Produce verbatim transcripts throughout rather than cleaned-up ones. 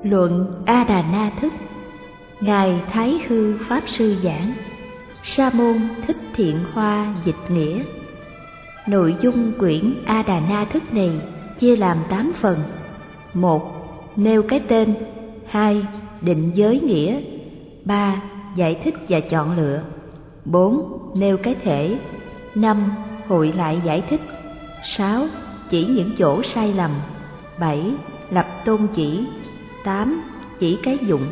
Luận A Đà Na Thức. Ngài Thái Hư Pháp Sư giảng. Sa môn Thích Thiện Hoa dịch nghĩa. Nội dung quyển A Đà Na Thức này chia làm tám phần. Một. Nêu cái tên. Hai. Định giới nghĩa. Ba. Giải thích và chọn lựa. Bốn. Nêu cái thể. Năm. Hội lại giải thích. Sáu. Chỉ những chỗ sai lầm. Bảy. Lập tôn chỉ. Tám. Chỉ cái dụng.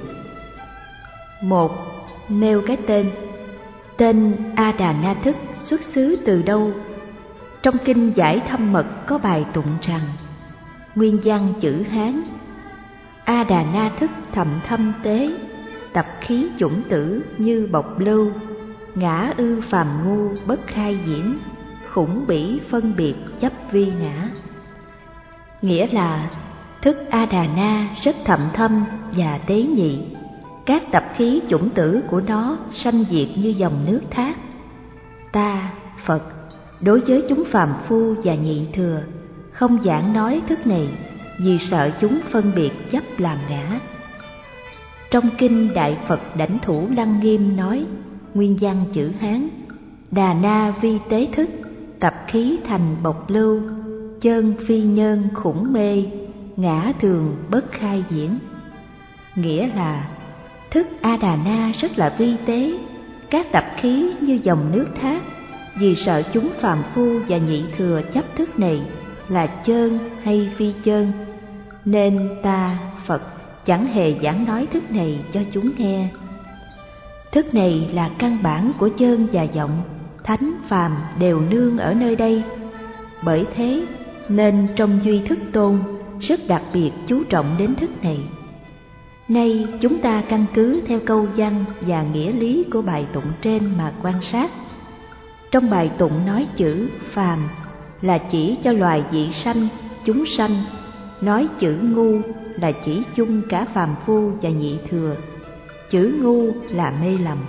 Một. Nêu cái tên. Tên A Đà Na Thức xuất xứ từ đâu? Trong kinh Giải Thâm Mật có bài tụng rằng: nguyên văn chữ Hán: A Đà Na Thức thầm thâm tế, tập khí chủng tử như bộc lưu, ngã ư phàm ngu bất khai diễn, khủng bỉ phân biệt chấp vi ngã. Nghĩa là thức A Đà Na rất thậm thâm và tế nhị, các tập khí chủng tử của nó sanh diệt như dòng nước thác. Ta, Phật, đối với chúng phàm phu và nhị thừa, không giảng nói thức này vì sợ chúng phân biệt chấp làm ngã. Trong kinh Đại Phật Đảnh Thủ Lăng Nghiêm nói, nguyên văn chữ Hán: Đà Na vi tế thức, tập khí thành bộc lưu, chơn phi nhân khủng mê, ngã thường bất khai diễn. Nghĩa là thức A Đà Na rất là vi tế, các tập khí như dòng nước thác, vì sợ chúng phàm phu và nhị thừa chấp thức này là chơn hay phi chơn, nên ta, Phật, chẳng hề giảng nói thức này cho chúng nghe. Thức này là căn bản của chơn và vọng, thánh phàm đều nương ở nơi đây. Bởi thế nên trong Duy Thức Tôn rất đặc biệt chú trọng đến thức này. Nay chúng ta căn cứ theo câu văn và nghĩa lý của bài tụng trên mà quan sát. Trong bài tụng nói chữ phàm là chỉ cho loài vị sanh, chúng sanh. Nói chữ ngu là chỉ chung cả phàm phu và nhị thừa. Chữ ngu là mê lầm.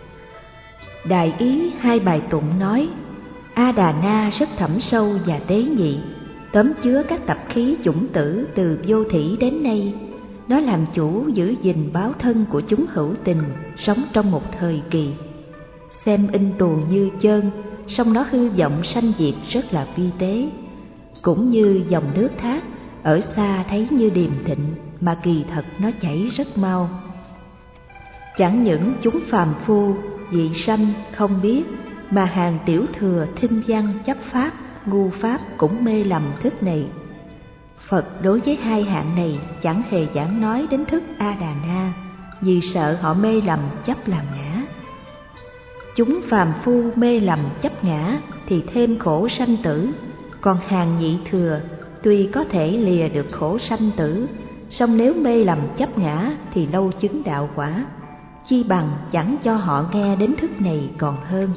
Đại ý hai bài tụng nói A Đà Na rất thẳm sâu và tế nhị, tóm chứa các tập khí chủng tử từ vô thủy đến nay. Nó làm chủ giữ gìn báo thân của chúng hữu tình sống trong một thời kỳ. Xem in tù như chơn, song nó hư vọng sanh diệt rất là vi tế. Cũng như dòng nước thác, ở xa thấy như điềm thịnh, mà kỳ thật nó chảy rất mau. Chẳng những chúng phàm phu, vị sanh không biết, mà hàng tiểu thừa thinh văn chấp pháp, ngu pháp cũng mê lầm thức này. Phật đối với hai hạng này chẳng hề giảng nói đến thức A Đà Na, vì sợ họ mê lầm chấp làm ngã. Chúng phàm phu mê lầm chấp ngã thì thêm khổ sanh tử, còn hàng nhị thừa tuy có thể lìa được khổ sanh tử, song nếu mê lầm chấp ngã thì lâu chứng đạo quả, chi bằng chẳng cho họ nghe đến thức này còn hơn.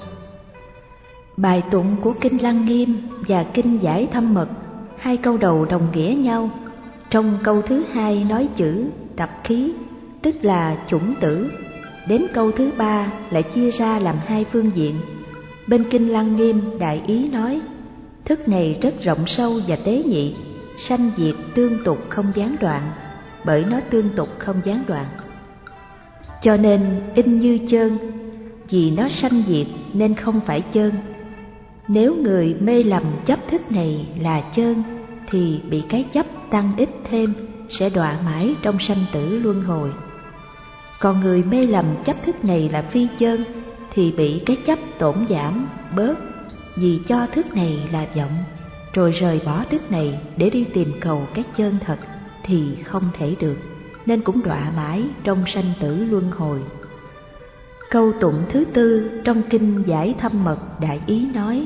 Bài tụng của kinh Lăng Nghiêm và kinh Giải Thâm Mật, hai câu đầu đồng nghĩa nhau. Trong câu thứ hai nói chữ tập khí, tức là chủng tử. Đến câu thứ ba lại chia ra làm hai phương diện. Bên kinh Lăng Nghiêm đại ý nói thức này rất rộng sâu và tế nhị, sanh diệt tương tục không gián đoạn, bởi nó tương tục không gián đoạn. Cho nên in như chơn, vì nó sanh diệt nên không phải chơn. Nếu người mê lầm chấp thức này là chơn thì bị cái chấp tăng ít thêm, sẽ đọa mãi trong sanh tử luân hồi. Còn người mê lầm chấp thức này là phi chơn thì bị cái chấp tổn giảm, bớt, vì cho thức này là vọng, rồi rời bỏ thức này để đi tìm cầu cái chân thật thì không thể được, nên cũng đọa mãi trong sanh tử luân hồi. Câu tụng thứ tư trong kinh Giải Thâm Mật đại ý nói: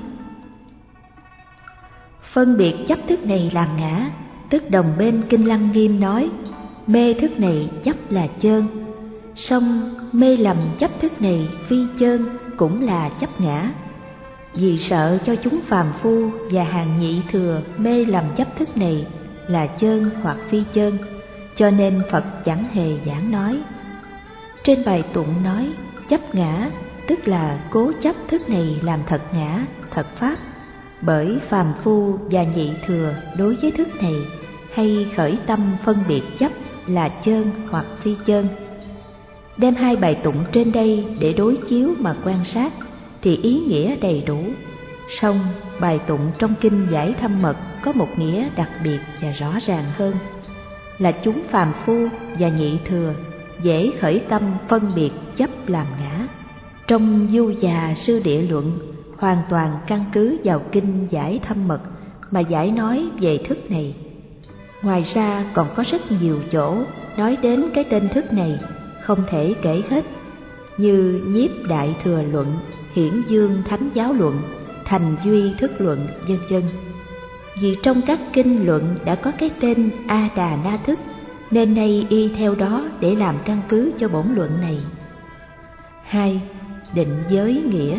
phân biệt chấp thức này làm ngã, tức đồng bên kinh Lăng Nghiêm nói mê thức này chấp là chơn, song mê lầm chấp thức này phi chơn cũng là chấp ngã. Vì sợ cho chúng phàm phu và hàng nhị thừa mê lầm chấp thức này là chơn hoặc phi chơn, cho nên Phật chẳng hề giảng nói. Trên bài tụng nói chấp ngã, tức là cố chấp thức này làm thật ngã, thật pháp. Bởi phàm phu và nhị thừa đối với thức này hay khởi tâm phân biệt chấp là chơn hoặc phi chơn. Đem hai bài tụng trên đây để đối chiếu mà quan sát thì ý nghĩa đầy đủ. Song bài tụng trong kinh Giải Thâm Mật có một nghĩa đặc biệt và rõ ràng hơn, là chúng phàm phu và nhị thừa dễ khởi tâm phân biệt chấp làm ngã. Trong Du Già Sư Địa Luận hoàn toàn căn cứ vào kinh Giải Thâm Mật mà giải nói về thức này. Ngoài ra còn có rất nhiều chỗ nói đến cái tên thức này không thể kể hết, như Nhiếp Đại Thừa Luận, Hiển Dương Thánh Giáo Luận, Thành Duy Thức Luận, vân vân. Vì trong các kinh luận đã có cái tên A Đà Na Thức, nên nay y theo đó để làm căn cứ cho bổn luận này. Hai. Định giới nghĩa.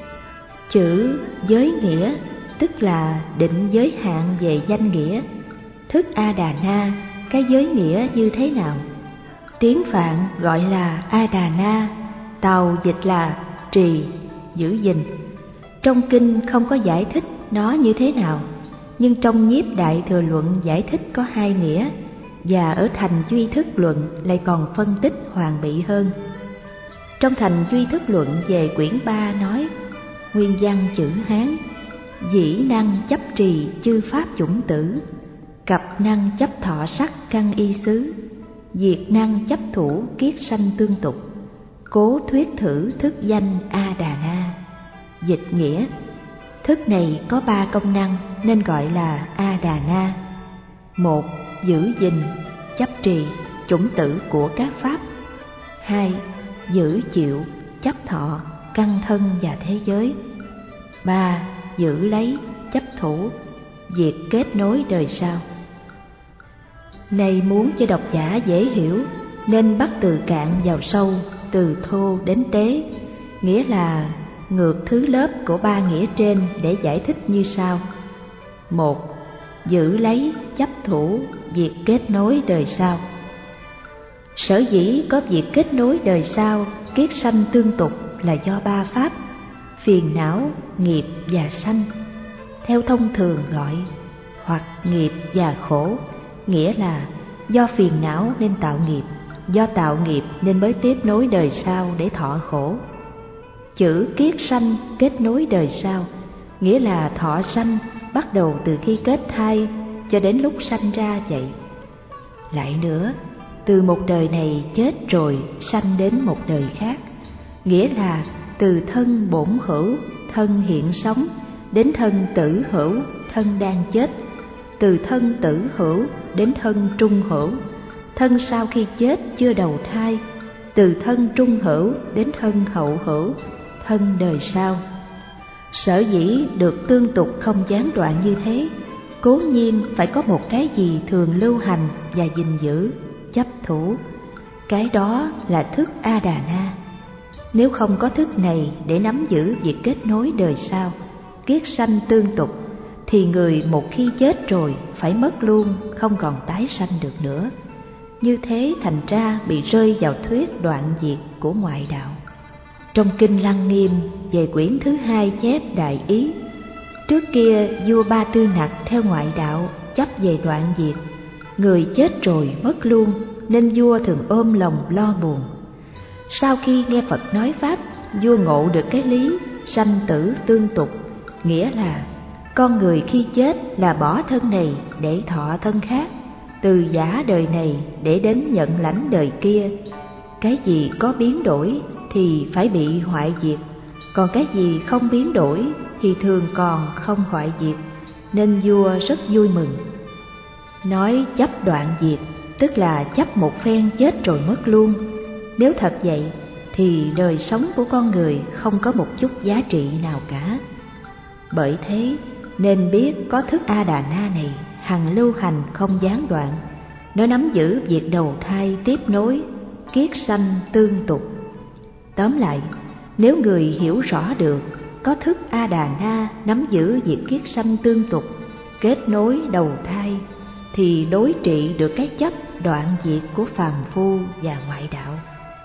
Chữ giới nghĩa tức là định giới hạn về danh nghĩa. Thức A Đà Na, cái giới nghĩa như thế nào? Tiếng Phạn gọi là A Đà Na, Tàu dịch là trì, giữ gìn. Trong kinh không có giải thích nó như thế nào, nhưng trong Nhiếp Đại Thừa Luận giải thích có hai nghĩa, và ở Thành Duy Thức Luận lại còn phân tích hoàn bị hơn. Trong Thành Duy Thức Luận về quyển ba nói: nguyên văn chữ Hán, dĩ năng chấp trì chư pháp chủng tử, cập năng chấp thọ sắc căn y xứ, diệt năng chấp thủ kiết sanh tương tục, cố thuyết thử thức danh A Đà Na. Dịch nghĩa: thức này có ba công năng nên gọi là A Đà Na. Một, giữ gìn, chấp trì chủng tử của các pháp. Hai, giữ chịu, chấp thọ căn thân và thế giới. Ba, giữ lấy, chấp thủ, diệt kết nối đời sau. Này muốn cho độc giả dễ hiểu nên bắt từ cạn vào sâu, từ thô đến tế, nghĩa là ngược thứ lớp của ba nghĩa trên để giải thích như sau. Một, giữ lấy, chấp thủ, diệt kết nối đời sau. Sở dĩ có việc kết nối đời sau, kiết sanh tương tục là do ba pháp: phiền não, nghiệp và sanh. Theo thông thường gọi hoặc nghiệp và khổ, nghĩa là do phiền não nên tạo nghiệp, do tạo nghiệp nên mới tiếp nối đời sau để thọ khổ. Chữ kiết sanh, kết nối đời sau, nghĩa là thọ sanh bắt đầu từ khi kết thai cho đến lúc sanh ra vậy. Lại nữa, từ một đời này chết rồi sanh đến một đời khác, nghĩa là từ thân bổn hữu, thân hiện sống, đến thân tử hữu, thân đang chết, từ thân tử hữu đến thân trung hữu, thân sau khi chết chưa đầu thai, từ thân trung hữu đến thân hậu hữu, thân đời sau. Sở dĩ được tương tục không gián đoạn như thế, cố nhiên phải có một cái gì thường lưu hành và gìn giữ, chấp thủ. Cái đó là thức A Đà Na. Nếu không có thức này để nắm giữ việc kết nối đời sau, kiết sanh tương tục, thì người một khi chết rồi phải mất luôn, không còn tái sanh được nữa. Như thế thành ra bị rơi vào thuyết đoạn diệt của ngoại đạo. Trong kinh Lăng Nghiêm về quyển thứ hai chép đại ý: trước kia vua Ba Tư Nặc theo ngoại đạo chấp về đoạn diệt, người chết rồi mất luôn nên vua thường ôm lòng lo buồn. Sau khi nghe Phật nói pháp, vua ngộ được cái lý sanh tử tương tục, nghĩa là con người khi chết là bỏ thân này để thọ thân khác, từ giả đời này để đến nhận lãnh đời kia. Cái gì có biến đổi thì phải bị hoại diệt, còn cái gì không biến đổi thì thường còn không hoại diệt, nên vua rất vui mừng. Nói chấp đoạn diệt tức là chấp một phen chết rồi mất luôn. Nếu thật vậy thì đời sống của con người không có một chút giá trị nào cả. Bởi thế nên biết có thức A Đà Na này hằng lưu hành không gián đoạn. Nó nắm giữ việc đầu thai tiếp nối, kiết sanh tương tục. Tóm lại, nếu người hiểu rõ được có thức A Đà Na nắm giữ việc kiết sanh tương tục, kết nối đầu thai, thì đối trị được cái chấp đoạn diệt của phàm phu và ngoại đạo.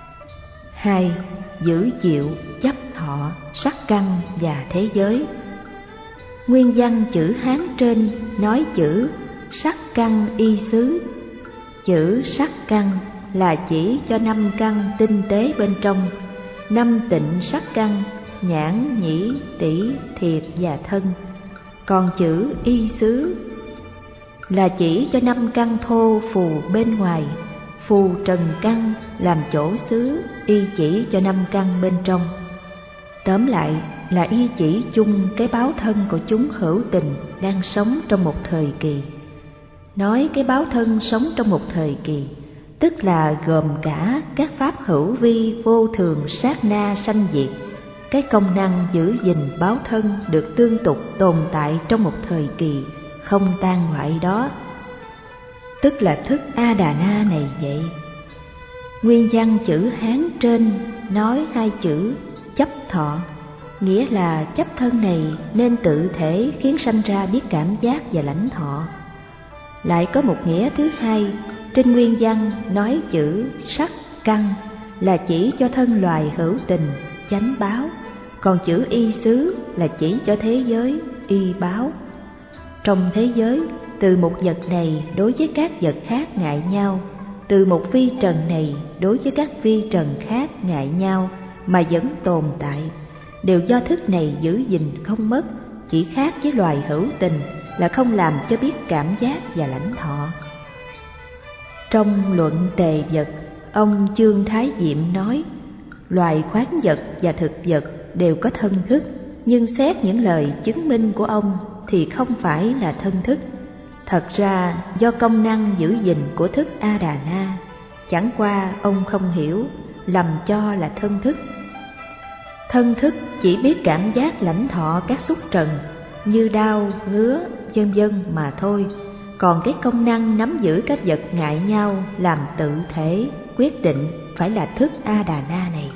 Hai, giữ chịu, chấp thọ, sắc căn và thế giới. Nguyên văn chữ Hán trên nói chữ sắc căn y xứ. Chữ sắc căn là chỉ cho năm căn tinh tế bên trong, năm tịnh sắc căn nhãn, nhĩ, tỷ, thiệt và thân. Còn chữ y xứ là chỉ cho năm căn thô phù bên ngoài, phù trần căn làm chỗ xứ, y chỉ cho năm căn bên trong. Tóm lại là y chỉ chung cái báo thân của chúng hữu tình đang sống trong một thời kỳ. Nói cái báo thân sống trong một thời kỳ, tức là gồm cả các pháp hữu vi vô thường sát na sanh diệt. Cái công năng giữ gìn báo thân được tương tục tồn tại trong một thời kỳ không tan hoại đó, tức là thức A Đà Na này vậy. Nguyên văn chữ Hán trên nói hai chữ chấp thọ, nghĩa là chấp thân này nên tự thể khiến sanh ra biết cảm giác và lãnh thọ. Lại có một nghĩa thứ hai, trên nguyên văn nói chữ sắc căn là chỉ cho thân loài hữu tình, chánh báo, còn chữ y xứ là chỉ cho thế giới, y báo. Trong thế giới, từ một vật này đối với các vật khác ngại nhau, từ một vi trần này đối với các vi trần khác ngại nhau mà vẫn tồn tại, đều do thức này giữ gìn không mất, chỉ khác với loài hữu tình là không làm cho biết cảm giác và lãnh thọ. Trong luận Tề Vật, ông Chương Thái Diệm nói, loài khoáng vật và thực vật đều có thân thức, nhưng xét những lời chứng minh của ông thì không phải là thân thức. Thật ra do công năng giữ gìn của thức A Đà Na, chẳng qua ông không hiểu, lầm cho là thân thức. Thân thức chỉ biết cảm giác lãnh thọ các xúc trần như đau, ngứa, vân vân mà thôi. Còn cái công năng nắm giữ các vật ngại nhau làm tự thể quyết định phải là thức A Đà Na này.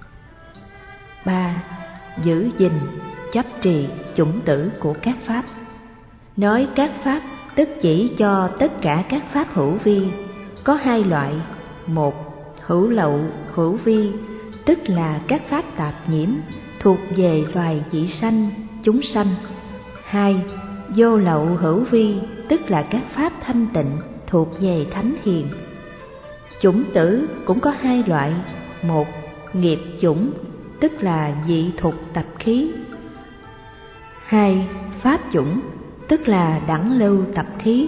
Ba. Giữ gìn, chấp trì chủng tử của các pháp. Nói các pháp tức chỉ cho tất cả các pháp hữu vi, có hai loại. Một, hữu lậu hữu vi, tức là các pháp tạp nhiễm thuộc về loài dị sanh, chúng sanh. Hai, vô lậu hữu vi, tức là các pháp thanh tịnh thuộc về thánh hiền. Chủng tử cũng có hai loại. Một, nghiệp chủng, tức là dị thục tập khí. Hai, pháp chủng, tức là đẳng lưu tập khí.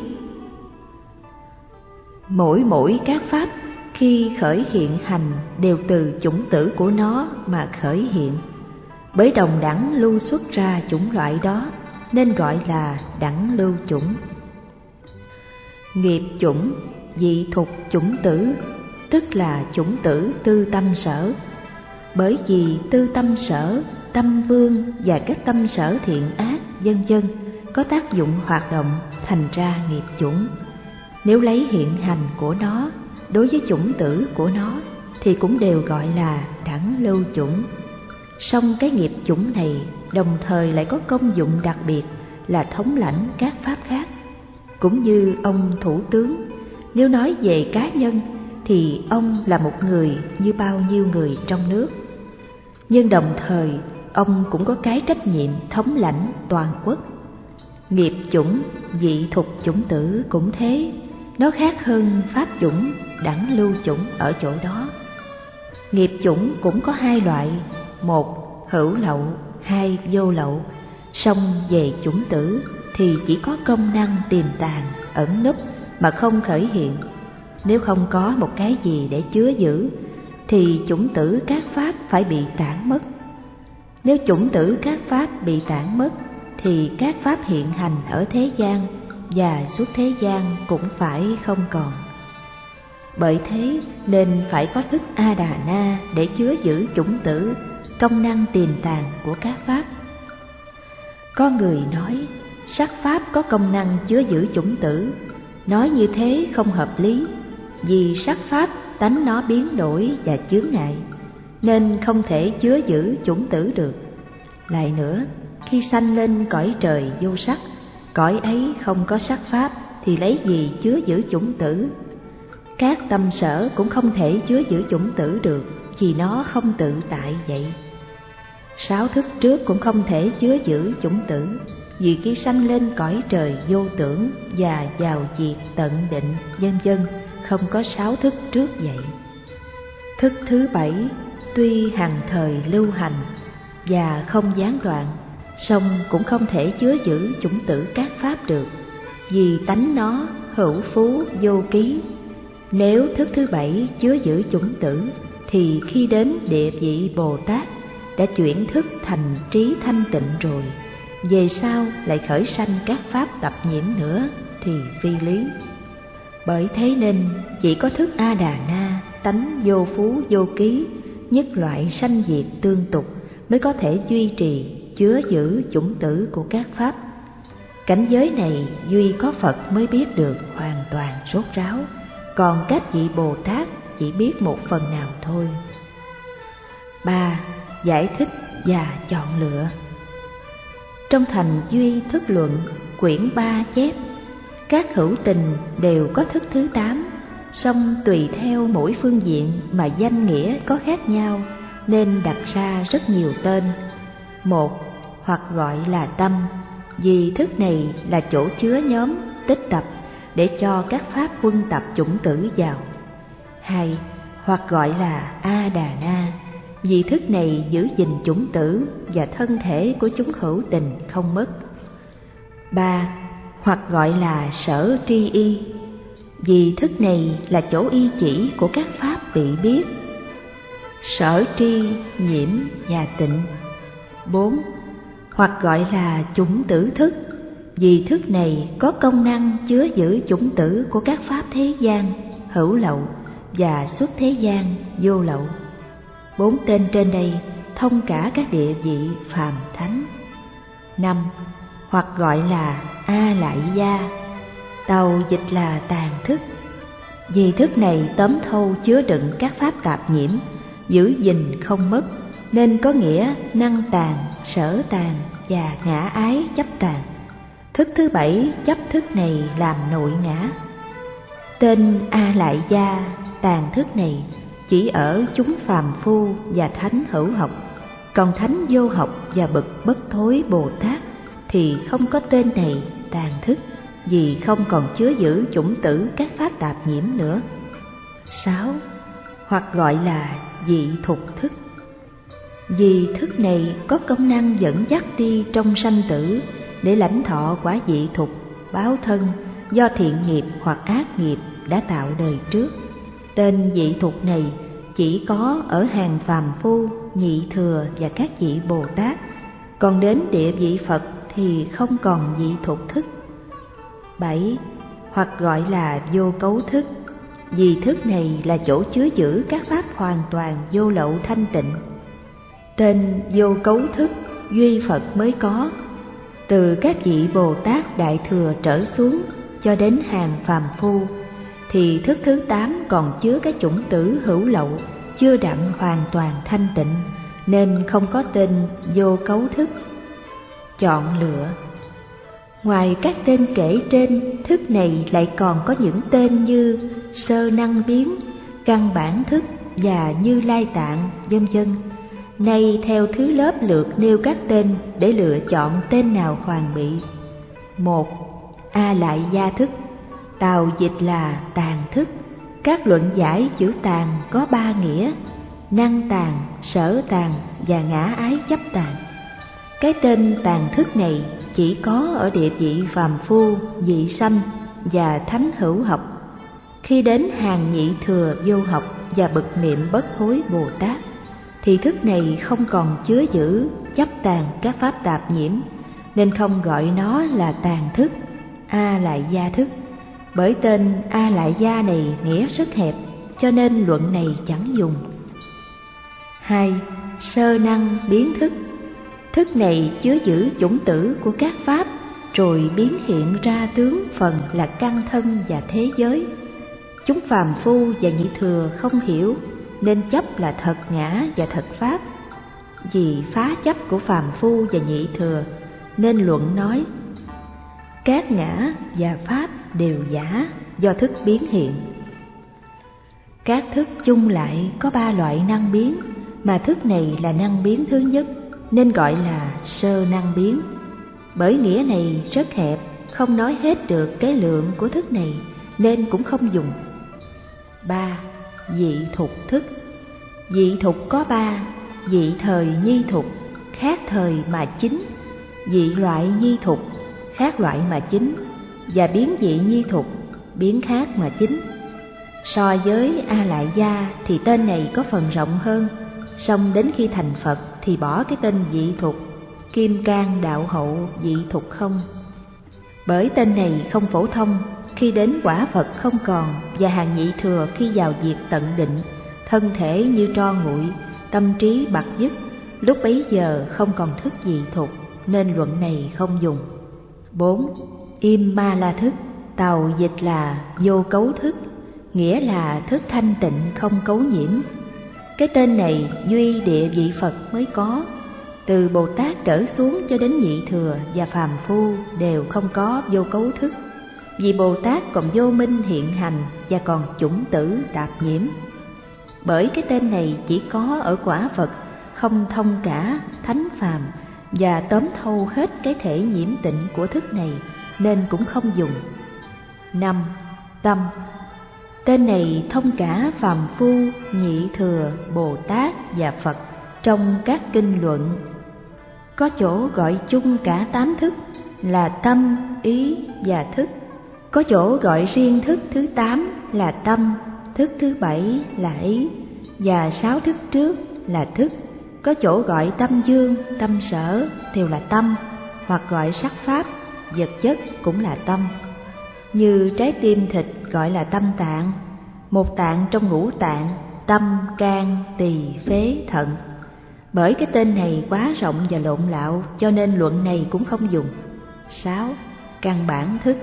Mỗi mỗi các pháp khi khởi hiện hành đều từ chủng tử của nó mà khởi hiện, bởi đồng đẳng lưu xuất ra chủng loại đó nên gọi là đẳng lưu chủng. Nghiệp chủng, dị thục chủng tử, tức là chủng tử tư tâm sở. Bởi vì tư tâm sở, tâm vương và các tâm sở thiện ác vân vân có tác dụng hoạt động thành ra nghiệp chủng. Nếu lấy hiện hành của nó đối với chủng tử của nó thì cũng đều gọi là đẳng lưu chủng. Song cái nghiệp chủng này đồng thời lại có công dụng đặc biệt là thống lãnh các pháp khác. Cũng như ông thủ tướng, nếu nói về cá nhân thì ông là một người như bao nhiêu người trong nước. Nhưng đồng thời ông cũng có cái trách nhiệm thống lãnh toàn quốc. Nghiệp chủng, dị thục chủng tử cũng thế, nó khác hơn pháp chủng, đẳng lưu chủng ở chỗ đó. Nghiệp chủng cũng có hai loại. Một, hữu lậu, hai, vô lậu. Song về chủng tử thì chỉ có công năng tiềm tàng, ẩn núp mà không khởi hiện. Nếu không có một cái gì để chứa giữ thì chủng tử các pháp phải bị tản mất. Nếu chủng tử các pháp bị tản mất thì các pháp hiện hành ở thế gian và suốt thế gian cũng phải không còn. Bởi thế nên phải có thức A Đà Na để chứa giữ chủng tử, công năng tiềm tàng của các pháp. Có người nói sắc pháp có công năng chứa giữ chủng tử. Nói như thế không hợp lý, vì sắc pháp tánh nó biến đổi và chướng ngại, nên không thể chứa giữ chủng tử được. Lại nữa, khi sanh lên cõi trời vô sắc, cõi ấy không có sắc pháp thì lấy gì chứa giữ chủng tử? Các tâm sở cũng không thể chứa giữ chủng tử được, vì nó không tự tại vậy. Sáu thức trước cũng không thể chứa giữ chủng tử, vì khi sanh lên cõi trời vô tưởng và vào diệt tận định vân vân không có sáu thức trước vậy. Thức thứ bảy tuy hằng thời lưu hành và không gián đoạn, song cũng không thể chứa giữ chủng tử các pháp được, vì tánh nó hữu phú vô ký. Nếu thức thứ bảy chứa giữ chủng tử, thì khi đến địa vị Bồ Tát đã chuyển thức thành trí thanh tịnh rồi, về sau lại khởi sanh các pháp tập nhiễm nữa thì phi lý. Bởi thế nên chỉ có thức A Đà Na, tánh vô phú vô ký, nhất loại sanh diệt tương tục, mới có thể duy trì chứa giữ chủng tử của các pháp. Cảnh giới này duy có Phật mới biết được hoàn toàn rốt ráo, còn các vị Bồ Tát chỉ biết một phần nào thôi. Ba. Giải thích và chọn lựa. Trong thành Duy Thức Luận quyển ba chép, các hữu tình đều có thức thứ tám, song tùy theo mỗi phương diện mà danh nghĩa có khác nhau, nên đặt ra rất nhiều tên. Một, hoặc gọi là tâm, vì thức này là chỗ chứa nhóm, tích tập để cho các pháp huân tập chủng tử vào. Hai, hoặc gọi là A Đà Na, vì thức này giữ gìn chủng tử và thân thể của chúng hữu tình không mất. Ba, hoặc gọi là Sở Tri Y, vì thức này là chỗ y chỉ của các pháp bị biết. Sở tri, nhiễm và tịnh. Bốn, hoặc gọi là chủng tử thức, vì thức này có công năng chứa giữ chủng tử của các pháp thế gian, hữu lậu và xuất thế gian, vô lậu. Bốn tên trên đây thông cả các địa vị phàm thánh. Năm, hoặc gọi là A Lại Gia, tàu dịch là tàn thức, vì thức này tóm thâu chứa đựng các pháp tạp nhiễm, giữ gìn không mất, nên có nghĩa năng tàn, sở tàn và ngã ái chấp tàn. Thức thứ bảy chấp thức này làm nội ngã. Tên A Lại Gia, tàn thức này chỉ ở chúng phàm phu và thánh hữu học, còn thánh vô học và bậc bất thối Bồ Tát thì không có tên này tàn thức, vì không còn chứa giữ chủng tử các pháp tạp nhiễm nữa. Sáu, hoặc gọi là dị thục thức, vì thức này có công năng dẫn dắt đi trong sanh tử để lãnh thọ quả dị thục, báo thân do thiện nghiệp hoặc ác nghiệp đã tạo đời trước. Tên dị thục này chỉ có ở hàng phàm phu, nhị thừa và các vị Bồ Tát, còn đến địa vị Phật thì không còn dị thục thức. Bảy, hoặc gọi là vô cấu thức, vì thức này là chỗ chứa giữ các pháp hoàn toàn vô lậu thanh tịnh. Tên vô cấu thức duy Phật mới có. Từ các vị Bồ Tát Đại Thừa trở xuống cho đến hàng phàm phu thì thức thứ tám còn chứa các chủng tử hữu lậu chưa đặng hoàn toàn thanh tịnh, nên không có tên vô cấu thức. Chọn lựa. Ngoài các tên kể trên, thức này lại còn có những tên như sơ năng biến, căn bản thức và như lai tạng, vân vân. Nay theo thứ lớp lượt nêu các tên để lựa chọn tên nào hoàn bị. Một, A Lại Gia thức, tào dịch là tàn thức. Các luận giải chữ tàn có ba nghĩa: năng tàn, sở tàn và ngã ái chấp tàn. Cái tên tàn thức này chỉ có ở địa vị phàm phu, vị sanh và thánh hữu học. Khi đến hàng nhị thừa vô học và bậc niệm bất hối Bồ Tát thì thức này không còn chứa giữ chấp tàn các pháp tạp nhiễm, nên không gọi nó là tàn thức, A Lại Gia thức. Bởi tên A Lại Gia này nghĩa rất hẹp, cho nên luận này chẳng dùng. Hai, sơ năng biến thức. Thức này chứa giữ chủng tử của các pháp, rồi biến hiện ra tướng phần là căn thân và thế giới. Chúng phàm phu và nhị thừa không hiểu, nên chấp là thật ngã và thật pháp. Vì phá chấp của phàm phu và nhị thừa, nên luận nói các ngã và pháp đều giả do thức biến hiện. Các thức chung lại có ba loại năng biến, mà thức này là năng biến thứ nhất, nên gọi là sơ năng biến. Bởi nghĩa này rất hẹp, không nói hết được cái lượng của thức này, nên cũng không dùng. Ba, dị thục thức. Dị thục có ba: dị thời nhi thục, khác thời mà chính; dị loại nhi thục, khác loại mà chính; và biến dị nhi thục, biến khác mà chính. So với A Lại Gia thì tên này có phần rộng hơn, song đến khi thành Phật thì bỏ cái tên dị thục, Kim Cang Đạo Hậu dị thục không. Bởi tên này không phổ thông, khi đến quả Phật không còn, và hàng nhị thừa khi vào việc tận định, thân thể như tro nguội, tâm trí bặt dứt, lúc bấy giờ không còn thức dị thục, nên luận này không dùng. Bốn, Im Ma La thức. Tàu dịch là vô cấu thức, nghĩa là thức thanh tịnh không cấu nhiễm. Cái tên này duy địa vị Phật mới có, từ Bồ Tát trở xuống cho đến nhị thừa và phàm phu đều không có vô cấu thức, vì Bồ Tát còn vô minh hiện hành và còn chủng tử tạp nhiễm. Bởi cái tên này chỉ có ở quả Phật, không thông cả thánh phàm và tóm thâu hết cái thể nhiễm tịnh của thức này, nên cũng không dùng. Năm, Tâm. Tên này thông cả phàm phu, nhị thừa, Bồ Tát và Phật trong các kinh luận. Có chỗ gọi chung cả tám thức là tâm, ý và thức. Có chỗ gọi riêng thức thứ tám là tâm, thức thứ bảy là ý, và sáu thức trước là thức. Có chỗ gọi tâm dương, tâm sở đều là tâm, hoặc gọi sắc pháp, vật chất cũng là tâm. Như trái tim thịt gọi là tâm tạng, một tạng trong ngũ tạng, tâm, can, tỳ, phế, thận. Bởi cái tên này quá rộng và lộn lạo, cho nên luận này cũng không dùng. Sáu, Căn bản thức.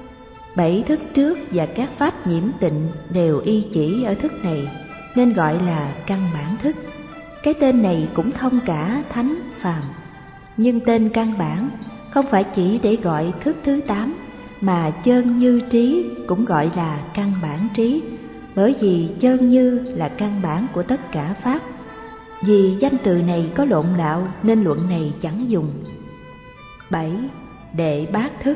Bảy thức trước và các pháp nhiễm tịnh đều y chỉ ở thức này, nên gọi là căn bản thức. Cái tên này cũng thông cả thánh, phàm. Nhưng tên căn bản không phải chỉ để gọi thức thứ tám, mà chơn như trí cũng gọi là căn bản trí, bởi vì chơn như là căn bản của tất cả pháp. Vì danh từ này có lộn lạo nên luận này chẳng dùng. Bảy, Đệ bát thức.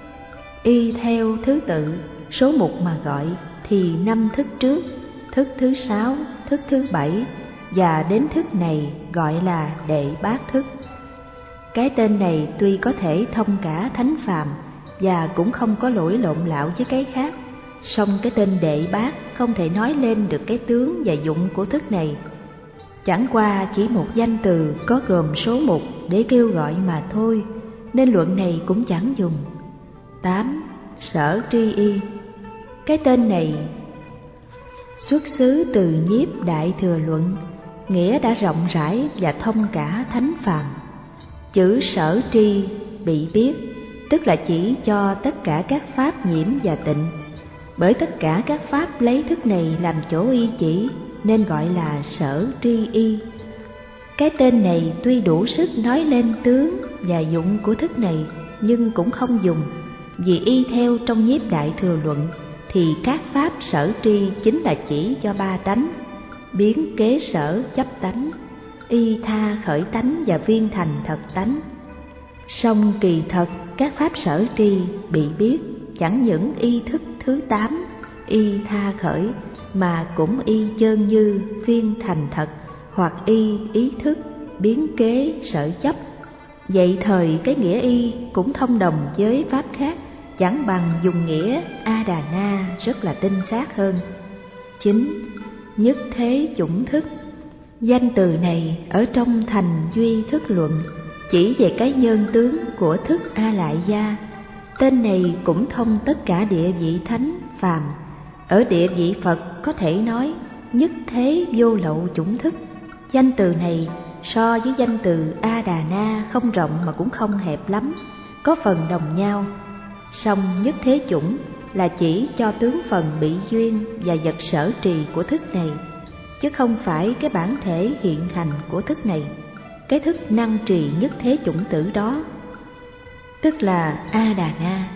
Y theo thứ tự số mục mà gọi thì năm thức trước, thức thứ sáu, thức thứ bảy và đến thức này gọi là đệ bát thức. Cái tên này tuy có thể thông cả thánh phàm và cũng không có lỗi lộn lạo với cái khác, song cái tên đệ bát không thể nói lên được cái tướng và dụng của thức này. Chẳng qua chỉ một danh từ có gồm số mục để kêu gọi mà thôi, nên luận này cũng chẳng dùng. Tám, Sở tri y. Cái tên này xuất xứ từ Nhiếp Đại Thừa Luận, nghĩa đã rộng rãi và thông cả thánh phàm. Chữ sở tri bị biết, tức là chỉ cho tất cả các pháp nhiễm và tịnh. Bởi tất cả các pháp lấy thức này làm chỗ y chỉ, nên gọi là sở tri y. Cái tên này tuy đủ sức nói lên tướng và dụng của thức này, nhưng cũng không dùng, vì y theo trong Nhiếp Đại Thừa Luận thì các pháp sở tri chính là chỉ cho ba tánh: biến kế sở chấp tánh, y tha khởi tánh và viên thành thật tánh. Song kỳ thật các pháp sở tri bị biết chẳng những y thức thứ tám, y tha khởi, mà cũng y chơn như, viên thành thật, hoặc y ý thức, biến kế, sở chấp. Vậy thời cái nghĩa y cũng thông đồng với pháp khác, chẳng bằng dùng nghĩa A Đà Na rất là tinh xác hơn. Chín, Nhất thế chủng thức. Danh từ này ở trong Thành Duy Thức Luận chỉ về cái nhân tướng của thức A Lại Gia. Tên này cũng thông tất cả địa vị thánh, phàm. Ở địa vị Phật có thể nói nhất thế vô lậu chủng thức. Danh từ này so với danh từ A Đà Na không rộng mà cũng không hẹp lắm, có phần đồng nhau. Song nhất thế chủng là chỉ cho tướng phần bị duyên và vật sở trì của thức này, chứ không phải cái bản thể hiện hành của thức này, cái thức năng trì nhất thế chủng tử đó, tức là A Đà Na.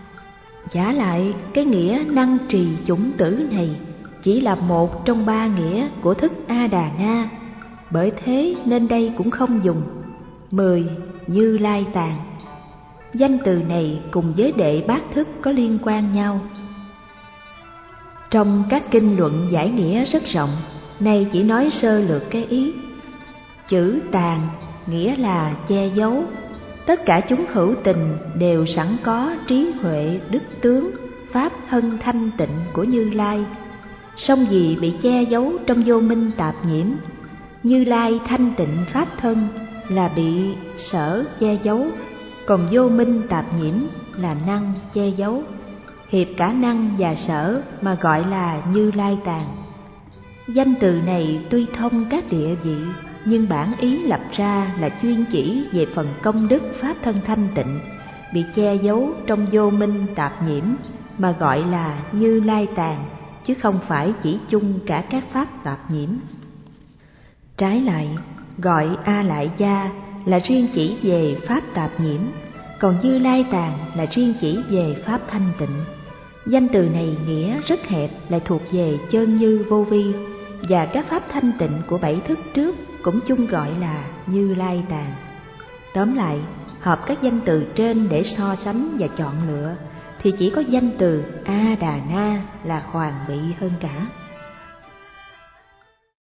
Giả lại cái nghĩa năng trì chủng tử này chỉ là một trong ba nghĩa của thức A Đà Na, bởi thế nên đây cũng không dùng. Mười, Như Lai Tạng. Danh từ này cùng với đệ bát thức có liên quan nhau. Trong các kinh luận giải nghĩa rất rộng, nay chỉ nói sơ lược cái ý. Chữ tàn nghĩa là che giấu. Tất cả chúng hữu tình đều sẵn có trí huệ, đức tướng, pháp thân thanh tịnh của Như Lai, song vì bị che giấu trong vô minh tạp nhiễm. Như Lai thanh tịnh pháp thân là bị sở che giấu, còn vô minh tạp nhiễm là năng che giấu. Hiệp cả năng và sở mà gọi là Như Lai tàn. Danh từ này tuy thông các địa vị, nhưng bản ý lập ra là chuyên chỉ về phần công đức pháp thân thanh tịnh bị che giấu trong vô minh tạp nhiễm mà gọi là Như Lai tàn, chứ không phải chỉ chung cả các pháp tạp nhiễm. Trái lại, gọi A Lại Gia là riêng chỉ về pháp tạp nhiễm, còn Như Lai tàn là riêng chỉ về pháp thanh tịnh. Danh từ này nghĩa rất hẹp, lại thuộc về chân như vô vi, và các pháp thanh tịnh của bảy thức trước cũng chung gọi là Như Lai tàn. Tóm lại, hợp các danh từ trên để so sánh và chọn lựa thì chỉ có danh từ A Đà Na là hoàn bị hơn cả.